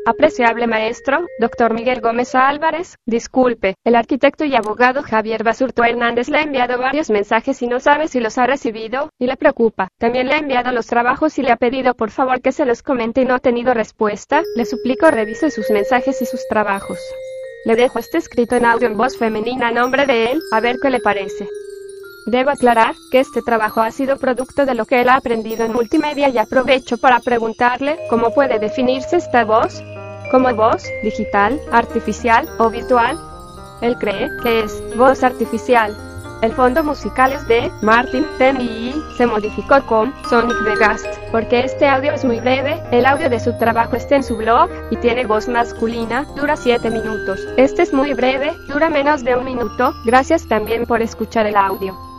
Apreciable maestro, doctor Miguel Gómez Álvarez, disculpe, el arquitecto y abogado Javier Basurto Hernández le ha enviado varios mensajes y no sabe si los ha recibido, y le preocupa. También le ha enviado los trabajos y le ha pedido por favor que se los comente y no ha tenido respuesta. Le suplico revise sus mensajes y sus trabajos. Le dejo este escrito en audio en voz femenina a nombre de él, a ver qué le parece. Debo aclarar que este trabajo ha sido producto de lo que él ha aprendido en multimedia y aprovecho para preguntarle cómo puede definirse esta voz. ¿Como voz digital, artificial o virtual? Él cree que es voz artificial. El fondo musical es de Martin Temii, se modificó con Sonic the Gast, porque este audio es muy breve. El audio de su trabajo está en su blog y tiene voz masculina, dura 7 minutos. Este es muy breve, dura menos de 1 minuto. Gracias también por escuchar el audio.